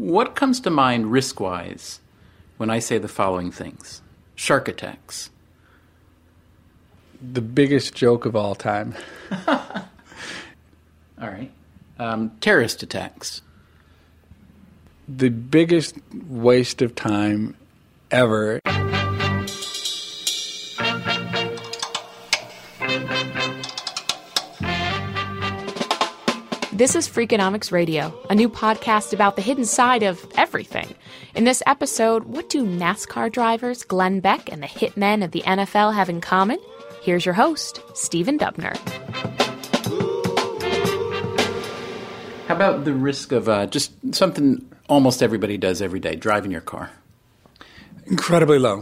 What comes to mind risk-wise when I say the following things? Shark attacks. The biggest joke of all time. All right. Terrorist attacks. The biggest waste of time ever. This is Freakonomics Radio, a new podcast about the hidden side of everything. In this episode, what do NASCAR drivers Glenn Beck and the hitmen of the NFL have in common? Here's your host, Stephen Dubner. How about the risk of just something almost everybody does every day, driving your car? Incredibly low.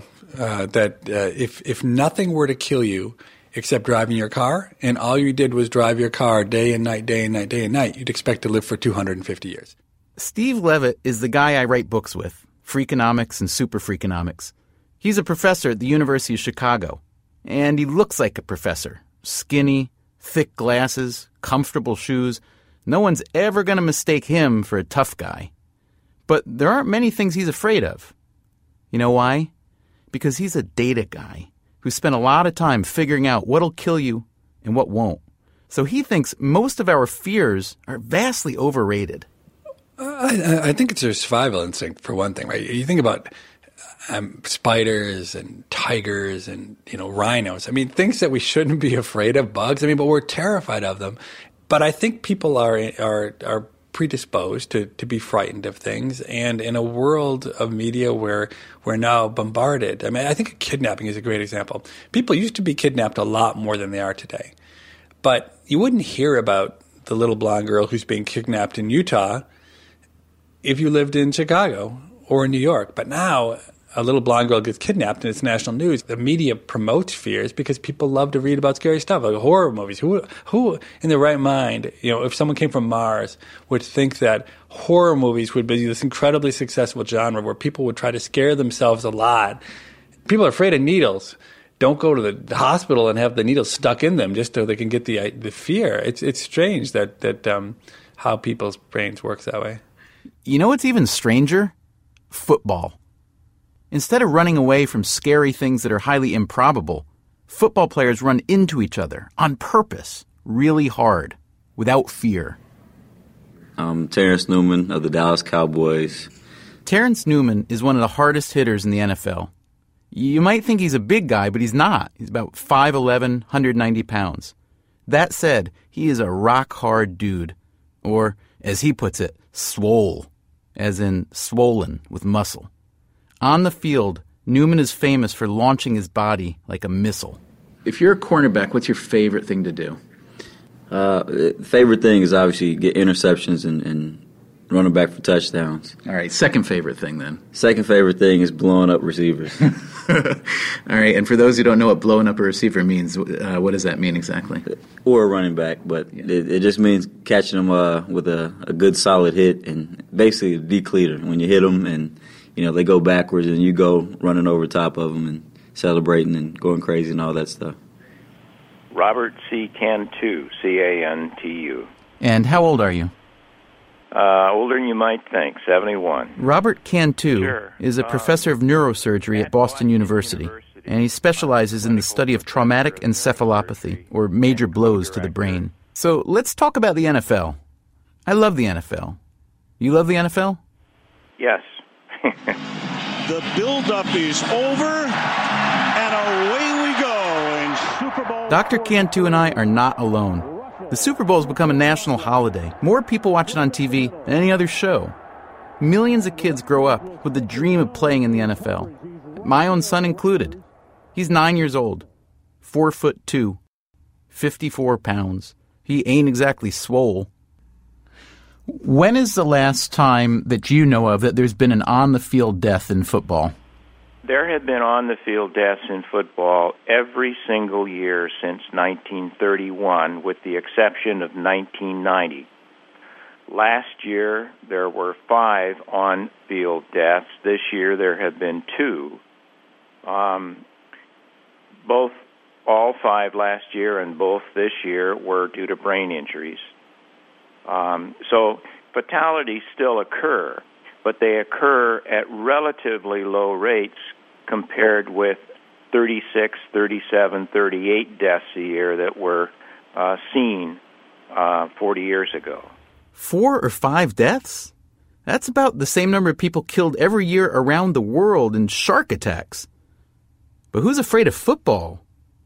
If nothing were to kill you except driving your car, and all you did was drive your car day and night, day and night, day and night, you'd expect to live for 250 years. Steve Levitt is the guy I write books with, Freakonomics and Super Freakonomics. He's a professor at the University of Chicago, and he looks like a professor. Skinny, thick glasses, comfortable shoes. No one's ever going to mistake him for a tough guy. But there aren't many things he's afraid of. You know why? Because he's a data guy who spent a lot of time figuring out what'll kill you and what won't. So he thinks most of our fears are vastly overrated. I think it's your survival instinct, for one thing, right? You think about spiders and tigers and, rhinos. I mean, things that we shouldn't be afraid of, bugs. I mean, but we're terrified of them. But I think people are predisposed to be frightened of things. And in a world of media where we're now bombarded, I mean, I think kidnapping is a great example. People used to be kidnapped a lot more than they are today. But you wouldn't hear about the little blonde girl who's being kidnapped in Utah if you lived in Chicago or in New York. But now a little blonde girl gets kidnapped and it's national news. The media promotes fears because people love to read about scary stuff, like horror movies. Who in their right mind, if someone came from Mars, would think that horror movies would be this incredibly successful genre where people would try to scare themselves a lot? People are afraid of needles. Don't go to the hospital and have the needles stuck in them just so they can get the fear. It's strange that how people's brains works that way. You know what's even stranger? Football. Instead of running away from scary things that are highly improbable, football players run into each other on purpose, really hard, without fear. I'm Terrence Newman of the Dallas Cowboys. Terrence Newman is one of the hardest hitters in the NFL. You might think he's a big guy, but he's not. He's about 5'11", 190 pounds. That said, he is a rock-hard dude. Or, as he puts it, swole, as in swollen with muscle. On the field, Newman is famous for launching his body like a missile. If you're a cornerback, what's your favorite thing to do? Favorite thing is obviously get interceptions and running back for touchdowns. All right, second favorite thing then? Second favorite thing is blowing up receivers. All right, and for those who don't know what blowing up a receiver means, what does that mean exactly? Or a running back, but it just means catching them with a good solid hit and basically a decleater when you hit them and they go backwards and you go running over top of them and celebrating and going crazy and all that stuff. Robert C. Cantu, C-A-N-T-U. And how old are you? Older than you might think, 71. Robert Cantu is a professor of neurosurgery at Boston University, and he specializes in the study of traumatic encephalopathy, or major blows to the brain. So let's talk about the NFL. I love the NFL. You love the NFL? Yes. The build-up is over, and away we go. And Super Bowl. Dr. Cantu and I are not alone. The Super Bowl has become a national holiday. More people watch it on TV than any other show. Millions of kids grow up with the dream of playing in the NFL. My own son included. He's 9 years old, 4'2", 54 pounds. He ain't exactly swole. When is the last time that you know of that there's been an on-the-field death in football? There have been on-the-field deaths in football every single year since 1931, with the exception of 1990. Last year, there were 5 on-field deaths. This year, there have been 2. All 5 last year and both this year were due to brain injuries. So fatalities still occur, but they occur at relatively low rates compared with 36, 37, 38 deaths a year that were seen 40 years ago. 4 or 5 deaths? That's about the same number of people killed every year around the world in shark attacks. But who's afraid of football?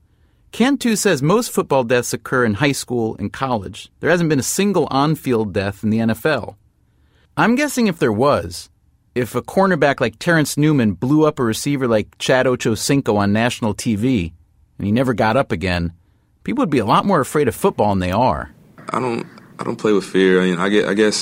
Cantu says most football deaths occur in high school and college. There hasn't been a single on-field death in the NFL. I'm guessing if there was, if a cornerback like Terrence Newman blew up a receiver like Chad Ochocinco on national TV and he never got up again, people would be a lot more afraid of football than they are. I don't play with fear. I mean, I guess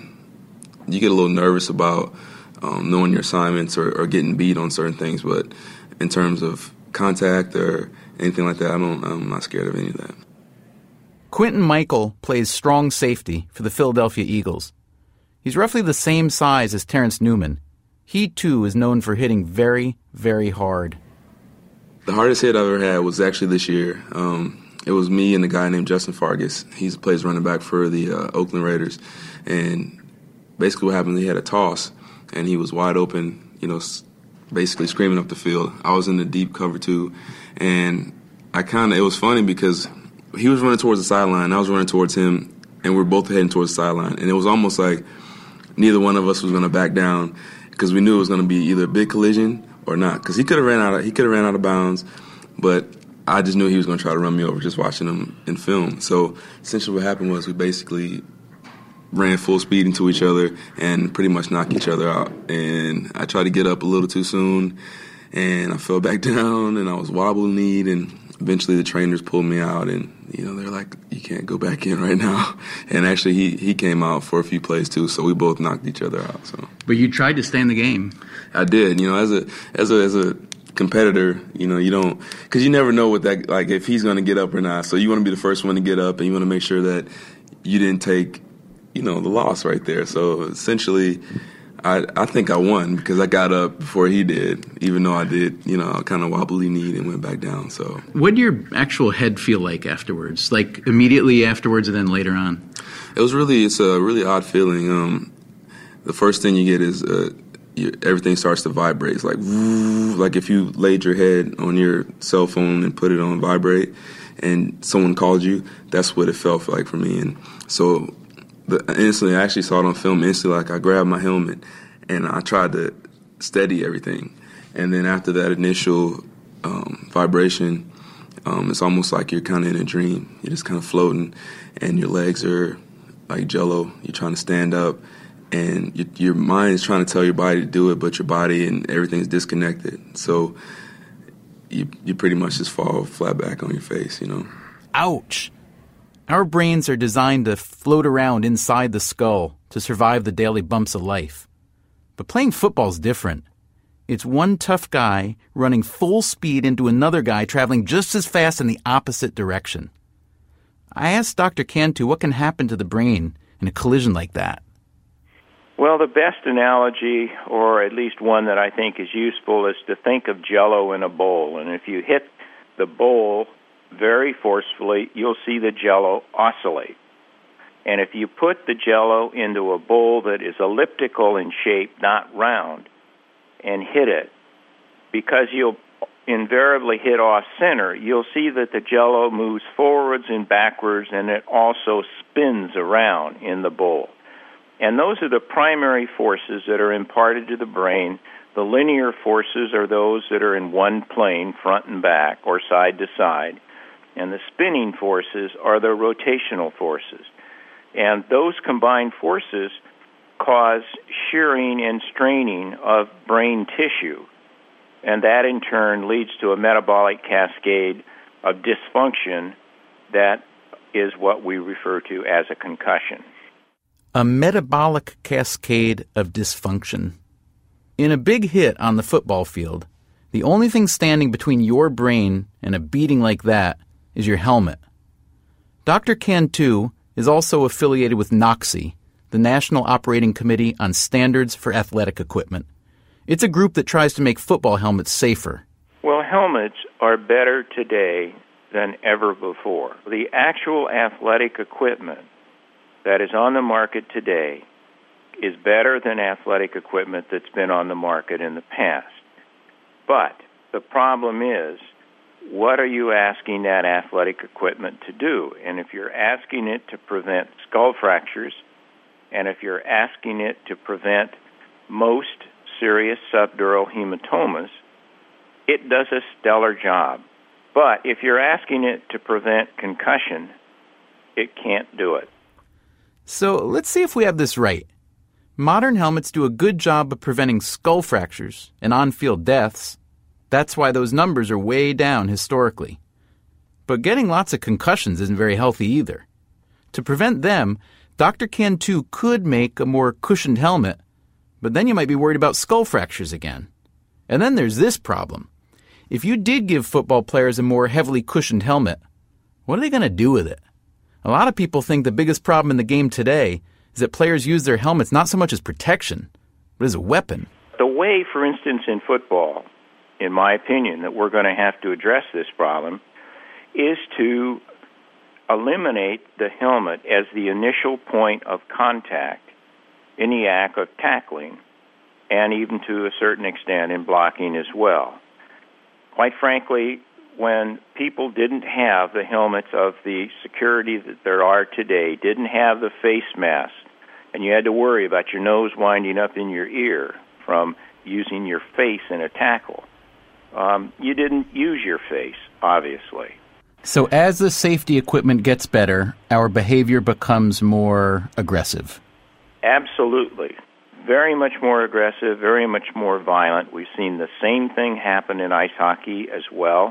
you get a little nervous about knowing your assignments or getting beat on certain things, but in terms of contact or anything like that, I'm not scared of any of that. Quentin Michael plays strong safety for the Philadelphia Eagles. He's roughly the same size as Terrence Newman. He, too, is known for hitting very, very hard. The hardest hit I've ever had was actually this year. It was me and a guy named Justin Fargas. He plays running back for the Oakland Raiders. And basically what happened, he had a toss, and he was wide open, basically screaming up the field. I was in the deep cover, too. And it was funny because he was running towards the sideline, I was running towards him, and we were both heading towards the sideline. And it was almost like neither one of us was going to back down because we knew it was going to be either a big collision or not. Because he could have ran out of bounds, but I just knew he was going to try to run me over just watching him in film. So essentially what happened was we basically ran full speed into each other and pretty much knocked each other out. And I tried to get up a little too soon, and I fell back down, and I was wobbly-kneed, and eventually the trainers pulled me out, and they're like, you can't go back in right now. And actually he came out for a few plays too, so we both knocked each other out. So. But you tried to stay in the game. I did. As a competitor, you don't, because you never know what that, like, if he's going to get up or not. So you want to be the first one to get up, and you want to make sure that you didn't take, the loss right there. So essentially, I think I won because I got up before he did, even though I did, kind of wobbly kneed and went back down. So what did your actual head feel like afterwards? Like immediately afterwards and then later on? It's a really odd feeling. The first thing you get is everything starts to vibrate. It's like if you laid your head on your cell phone and put it on vibrate and someone called you, that's what it felt like for me. And so instantly, I actually saw it on film instantly. Like I grabbed my helmet and I tried to steady everything. And then after that initial vibration, it's almost like you're kind of in a dream. You're just kind of floating, and your legs are like jello. You're trying to stand up, and your mind is trying to tell your body to do it, but your body and everything's disconnected. So you pretty much just fall flat back on your face, Ouch! Our brains are designed to float around inside the skull to survive the daily bumps of life. But playing football's different. It's one tough guy running full speed into another guy traveling just as fast in the opposite direction. I asked Dr. Cantu what can happen to the brain in a collision like that. Well, the best analogy, or at least one that I think is useful, is to think of Jell-O in a bowl. And if you hit the bowl very forcefully, you'll see the Jell-O oscillate. And if you put the Jell-O into a bowl that is elliptical in shape, not round, and hit it, because you'll invariably hit off center, you'll see that the Jell-O moves forwards and backwards, and it also spins around in the bowl. And those are the primary forces that are imparted to the brain. The linear forces are those that are in one plane, front and back, or side to side. And the spinning forces are the rotational forces. And those combined forces cause shearing and straining of brain tissue. And that, in turn, leads to a metabolic cascade of dysfunction that is what we refer to as a concussion. A metabolic cascade of dysfunction. In a big hit on the football field, the only thing standing between your brain and a beating like that is your helmet. Dr. Cantu is also affiliated with NOCSE, the National Operating Committee on Standards for Athletic Equipment. It's a group that tries to make football helmets safer. Well, helmets are better today than ever before. The actual athletic equipment that is on the market today is better than athletic equipment that's been on the market in the past. But the problem is, what are you asking that athletic equipment to do? And if you're asking it to prevent skull fractures, and if you're asking it to prevent most serious subdural hematomas, it does a stellar job. But if you're asking it to prevent concussion, it can't do it. So let's see if we have this right. Modern helmets do a good job of preventing skull fractures and on-field deaths. That's why those numbers are way down historically. But getting lots of concussions isn't very healthy either. To prevent them, Dr. Cantu could make a more cushioned helmet, but then you might be worried about skull fractures again. And then there's this problem. If you did give football players a more heavily cushioned helmet, what are they going to do with it? A lot of people think the biggest problem in the game today is that players use their helmets not so much as protection, but as a weapon. The way, for instance, in football, in my opinion, that we're going to have to address this problem is to eliminate the helmet as the initial point of contact in the act of tackling, and even to a certain extent in blocking as well. Quite frankly, when people didn't have the helmets of the security that there are today, didn't have the face mask, and you had to worry about your nose winding up in your ear from using your face in a tackle, you didn't use your face, obviously. So as the safety equipment gets better, our behavior becomes more aggressive. Absolutely. Very much more aggressive, very much more violent. We've seen the same thing happen in ice hockey as well.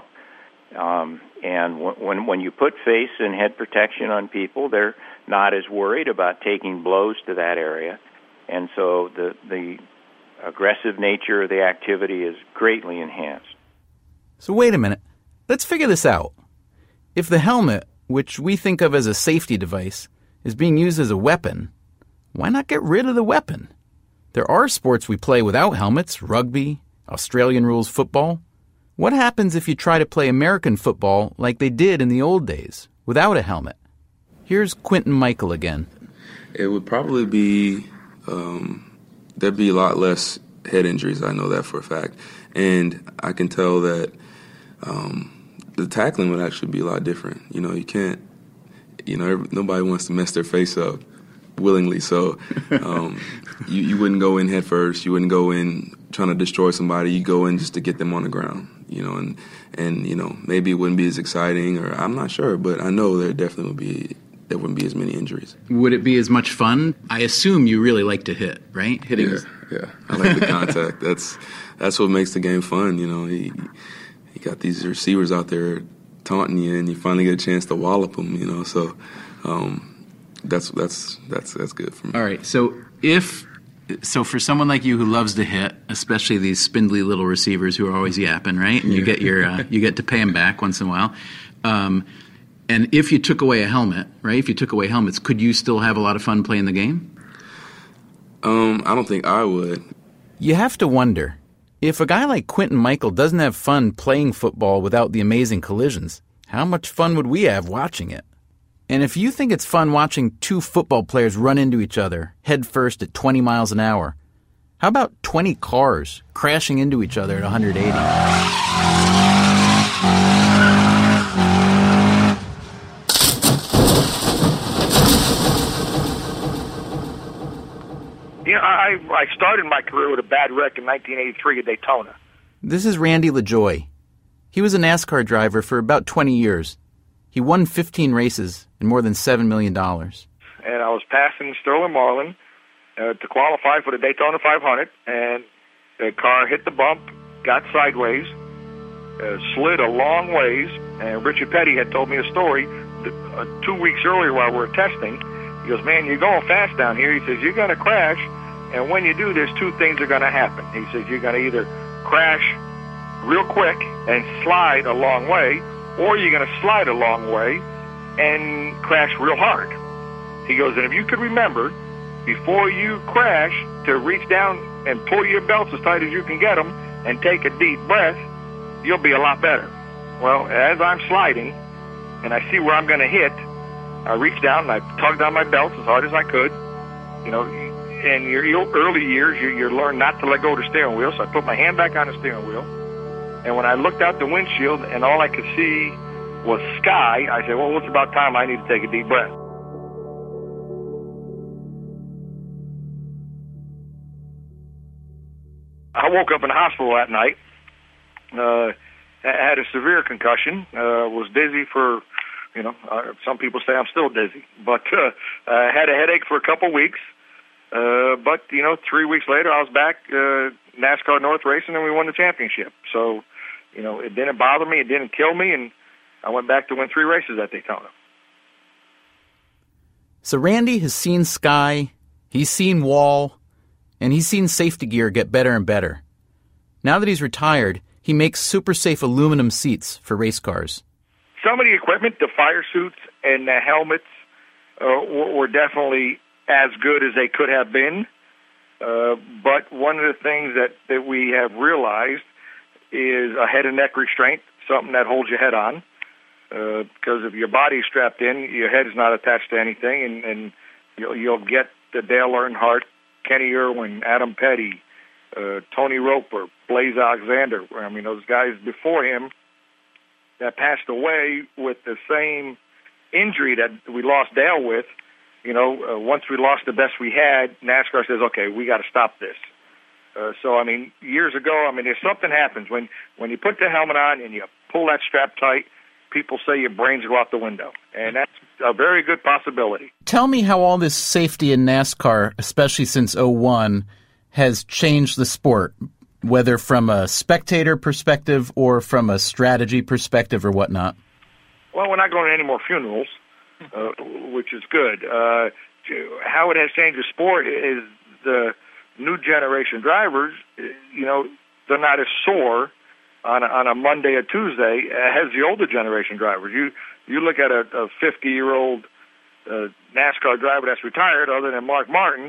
And when you put face and head protection on people, they're not as worried about taking blows to that area. And so the aggressive nature of the activity is greatly enhanced. So wait a minute. Let's figure this out. If the helmet, which we think of as a safety device, is being used as a weapon, why not get rid of the weapon? There are sports we play without helmets, rugby, Australian rules football. What happens if you try to play American football like they did in the old days, without a helmet? Here's Quentin Michael again. It would probably be, there'd be a lot less head injuries, I know that for a fact. And I can tell that the tackling would actually be a lot different. You know, you can't, nobody wants to mess their face up willingly. So you wouldn't go in head first. You wouldn't go in trying to destroy somebody. You go in just to get them on the ground, and maybe it wouldn't be as exciting, or I'm not sure, but I know there wouldn't be as many injuries. Would it be as much fun? I assume you really like to hit, right? Hitting. Yeah. I like the contact. That's what makes the game fun. You got these receivers out there taunting you, and you finally get a chance to wallop them. So that's good for me. All right. So for someone like you who loves to hit, especially these spindly little receivers who are always yapping, right? And you get you get to pay them back once in a while. And if you took away a helmet, right? If you took away helmets, could you still have a lot of fun playing the game? I don't think I would. You have to wonder, if a guy like Quentin Michael doesn't have fun playing football without the amazing collisions, how much fun would we have watching it? And if you think it's fun watching two football players run into each other head first at 20 miles an hour, how about 20 cars crashing into each other at 180? I started my career with a bad wreck in 1983 at Daytona. This is Randy LaJoie. He was a NASCAR driver for about 20 years. He won 15 races and more than $7 million. And I was passing Sterling Marlin to qualify for the Daytona 500, and the car hit the bump, got sideways, slid a long ways, and Richard Petty had told me a story 2 weeks earlier while we were testing. He goes, "Man, you're going fast down here." He says, "You're going to crash, and when you do, there's two things are going to happen." He says, "You're going to either crash real quick and slide a long way, or you're going to slide a long way and crash real hard." He goes, "And if you could remember, before you crash, to reach down and pull your belts as tight as you can get them and take a deep breath, you'll be a lot better." Well, as I'm sliding and I see where I'm going to hit, I reach down and I tugged on my belts as hard as I could. in your early years, you learn not to let go of the steering wheel. So I put my hand back on the steering wheel. And when I looked out the windshield and all I could see was sky, I said, well, it's about time I need to take a deep breath. I woke up in the hospital that night, had a severe concussion, was dizzy for, some people say I'm still dizzy, but had a headache for a couple weeks. But 3 weeks later, I was back, NASCAR North racing, and we won the championship. So, it didn't bother me, it didn't kill me, and I went back to win 3 races at Daytona. So Randy has seen sky, he's seen wall, and he's seen safety gear get better and better. Now that he's retired, he makes super safe aluminum seats for race cars. Some of the equipment, the fire suits and the helmets, were definitely as good as they could have been. But one of the things that we have realized is a head and neck restraint, something that holds your head on. Because if your body's strapped in, your head is not attached to anything, and you'll get the Dale Earnhardt, Kenny Irwin, Adam Petty, Tony Roper, Blaze Alexander. I mean, those guys before him that passed away with the same injury that we lost Dale with. Once we lost the best we had, NASCAR says, okay, we got to stop this. So, years ago, if something happens, when you put the helmet on and you pull that strap tight, people say your brains go out the window. And that's a very good possibility. Tell me how all this safety in NASCAR, especially since 2001, has changed the sport, whether from a spectator perspective or from a strategy perspective or whatnot. Well, we're not going to any more funerals, which is good. How it has changed the sport is the new generation drivers, they're not as sore on a Monday or Tuesday as the older generation drivers. You look at a 50-year-old NASCAR driver that's retired, other than Mark Martin,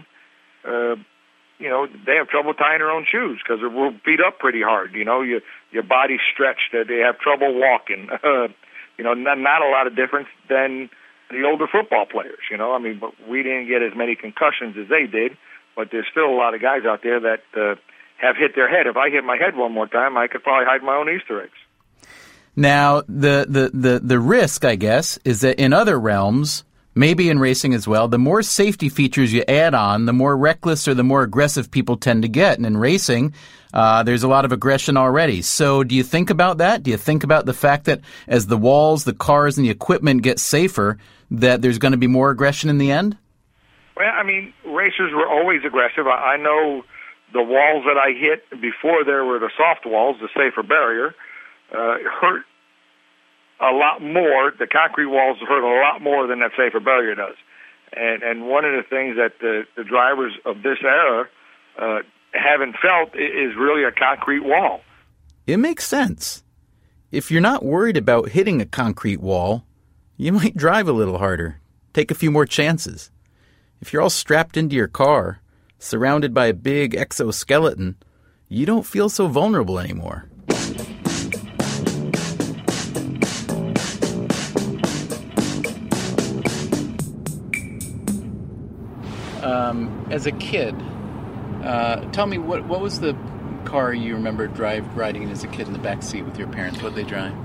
they have trouble tying their own shoes because they're beat up pretty hard. Your body's stretched. They have trouble walking. Not a lot of difference than the older football players. But we didn't get as many concussions as they did. But there's still a lot of guys out there that have hit their head. If I hit my head one more time, I could probably hide my own Easter eggs. Now, the risk, I guess, is that in other realms, maybe in racing as well, the more safety features you add on, the more reckless or the more aggressive people tend to get. And in racing, there's a lot of aggression already. So do you think about that? Do you think about the fact that as the walls, the cars, and the equipment get safer, that there's going to be more aggression in the end? Well, racers were always aggressive. I know the walls that I hit before there were the soft walls, the safer barrier, hurt a lot more. The concrete walls hurt a lot more than that safer barrier does. And one of the things that the drivers of this era haven't felt is really a concrete wall. It makes sense. If you're not worried about hitting a concrete wall, you might drive a little harder, take a few more chances. If you're all strapped into your car, surrounded by a big exoskeleton, you don't feel so vulnerable anymore. As a kid, tell me, what was the car you remember riding as a kid in the back seat with your parents? What did they drive?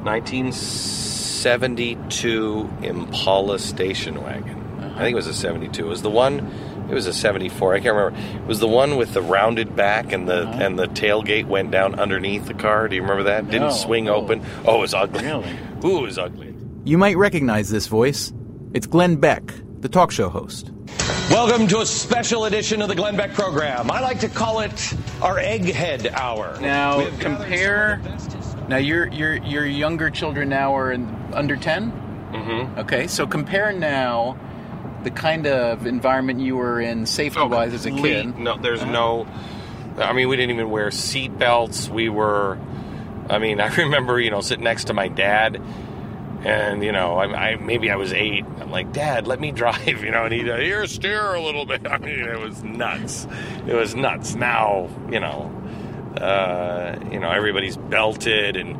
1972 Impala station wagon. I think it was a 72. It was a 74. I can't remember. It was the one with the rounded back and the tailgate went down underneath the car. Do you remember that? No. Didn't swing open. Oh, it was ugly. Really? Ooh, it was ugly. You might recognize this voice. It's Glenn Beck, the talk show host. Welcome to a special edition of the Glenn Beck program. I like to call it our Egghead Hour. Now, compare... Now, your younger children now are under 10? Mm-hmm. Okay, so compare now the kind of environment you were in safety-wise as a kid. No, there's no... we didn't even wear seat belts. We were... I remember, sitting next to my dad, and, maybe I was 8. I'm like, Dad, let me drive, and he'd, here, steer a little bit. It was nuts. It was nuts. Now, everybody's belted and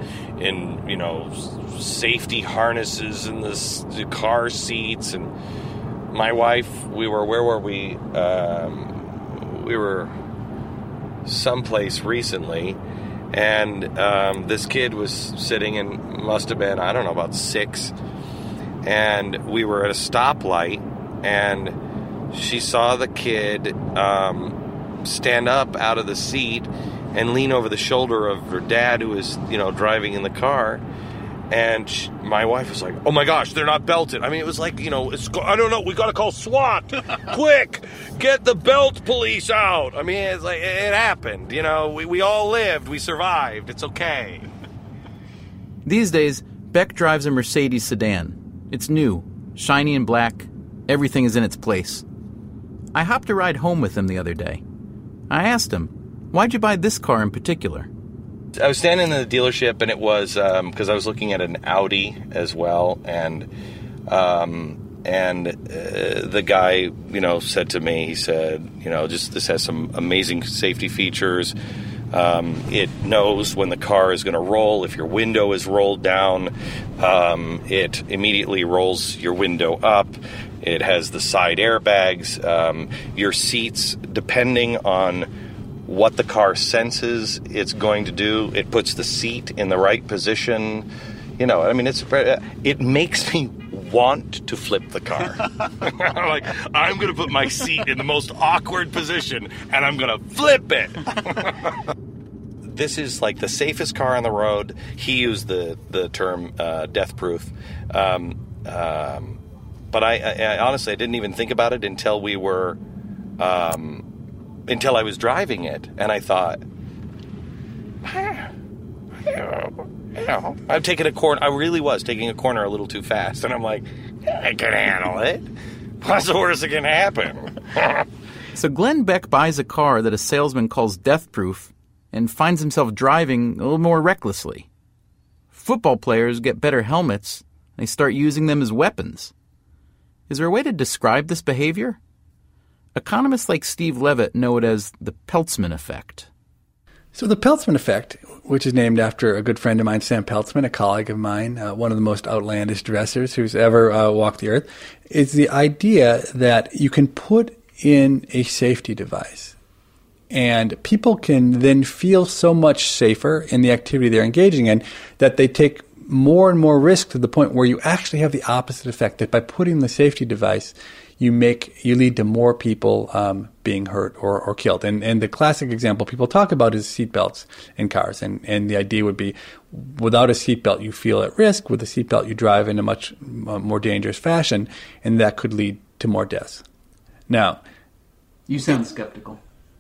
safety harnesses in the car seats. And my wife, where were we? we were someplace recently, and this kid was sitting and must have been, I don't know, about 6, and we were at a stoplight, and she saw the kid stand up out of the seat and lean over the shoulder of her dad, who was, driving in the car. And my wife was like, "Oh my gosh, they're not belted." I mean, it was like, I don't know, we got to call SWAT. Quick, get the belt police out. I mean, it's like, it happened. We all lived, we survived. It's okay. These days, Beck drives a Mercedes sedan. It's new, shiny and black. Everything is in its place. I hopped a ride home with him the other day. I asked him, "Why'd you buy this car in particular?" I was standing in the dealership, and it was because I was looking at an Audi as well, and the guy, said to me, he said, just this has some amazing safety features. It knows when the car is going to roll. If your window is rolled down, it immediately rolls your window up. It has the side airbags. Your seats, depending on what the car senses it's going to do, it puts the seat in the right position. It makes me want to flip the car. Like, I'm going to put my seat in the most awkward position, and I'm going to flip it. This is like the safest car on the road. He used the term death-proof. But I honestly, I didn't even think about it until we were... until I was driving it, and I thought, I'm taking a corner. I really was taking a corner a little too fast, and I'm like, I can handle it. What's the worst that can happen? So Glenn Beck buys a car that a salesman calls death-proof and finds himself driving a little more recklessly. Football players get better helmets. They start using them as weapons. Is there a way to describe this behavior? Economists like Steve Levitt know it as the Peltzman effect. So the Peltzman effect, which is named after a good friend of mine, Sam Peltzman, a colleague of mine, one of the most outlandish dressers who's ever walked the earth, is the idea that you can put in a safety device and people can then feel so much safer in the activity they're engaging in that they take more and more risk to the point where you actually have the opposite effect, that by putting the safety device, you lead to more people being hurt or killed. And the classic example people talk about is seatbelts in cars. And the idea would be, without a seatbelt, you feel at risk. With a seatbelt, you drive in a much more dangerous fashion, and that could lead to more deaths. Now, you sound skeptical.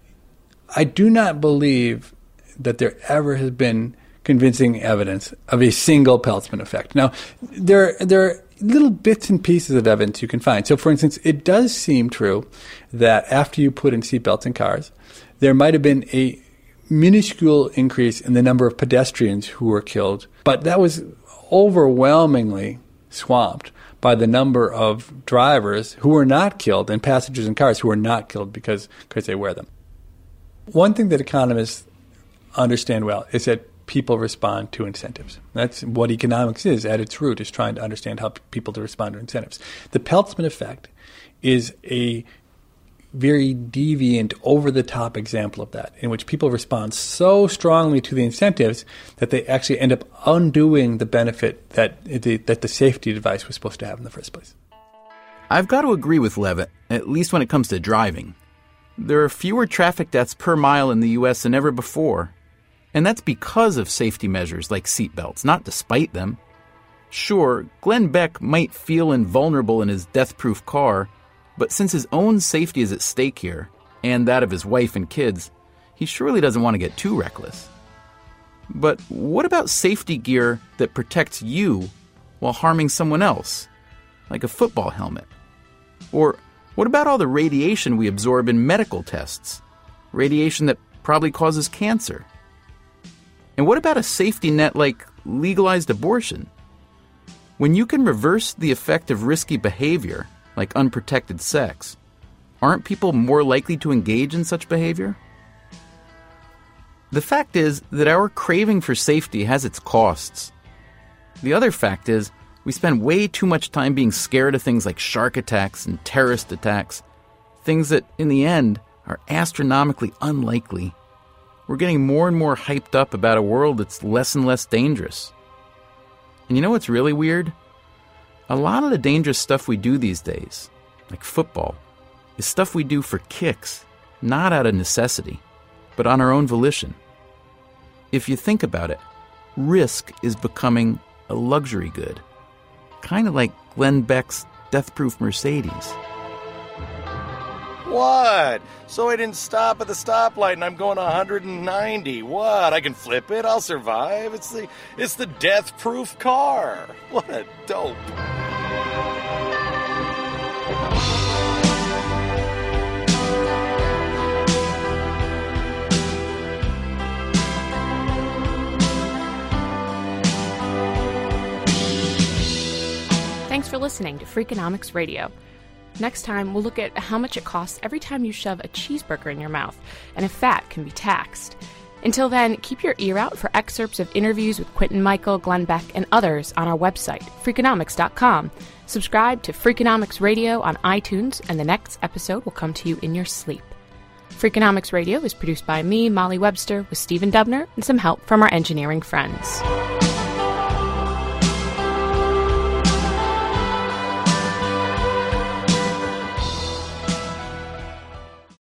I do not believe that there ever has been convincing evidence of a single Peltzman effect. Now, there are little bits and pieces of evidence you can find. So, for instance, it does seem true that after you put in seatbelts in cars, there might have been a minuscule increase in the number of pedestrians who were killed, but that was overwhelmingly swamped by the number of drivers who were not killed and passengers in cars who were not killed because they wear them. One thing that economists understand well is that people respond to incentives. That's what economics is at its root, is trying to understand how people to respond to incentives. The Peltzman effect is a very deviant, over-the-top example of that, in which people respond so strongly to the incentives that they actually end up undoing the benefit that the safety device was supposed to have in the first place. I've got to agree with Levitt, at least when it comes to driving. There are fewer traffic deaths per mile in the U.S. than ever before. And that's because of safety measures like seatbelts, not despite them. Sure, Glenn Beck might feel invulnerable in his death-proof car, but since his own safety is at stake here, and that of his wife and kids, he surely doesn't want to get too reckless. But what about safety gear that protects you while harming someone else, like a football helmet? Or what about all the radiation we absorb in medical tests? Radiation that probably causes cancer? And what about a safety net like legalized abortion? When you can reverse the effect of risky behavior, like unprotected sex, aren't people more likely to engage in such behavior? The fact is that our craving for safety has its costs. The other fact is we spend way too much time being scared of things like shark attacks and terrorist attacks, things that, in the end, are astronomically unlikely. We're getting more and more hyped up about a world that's less and less dangerous. And you know what's really weird? A lot of the dangerous stuff we do these days, like football, is stuff we do for kicks, not out of necessity, but on our own volition. If you think about it, risk is becoming a luxury good, kind of like Glenn Beck's Death-Proof Mercedes. What? So I didn't stop at the stoplight and I'm going 190. What? I can flip it. I'll survive. It's the death-proof car. What a dope. Thanks for listening to Freakonomics Radio. Next time, we'll look at how much it costs every time you shove a cheeseburger in your mouth, and if fat can be taxed. Until then, keep your ear out for excerpts of interviews with Quentin Michael, Glenn Beck, and others on our website, Freakonomics.com. Subscribe to Freakonomics Radio on iTunes, and the next episode will come to you in your sleep. Freakonomics Radio is produced by me, Molly Webster, with Stephen Dubner, and some help from our engineering friends.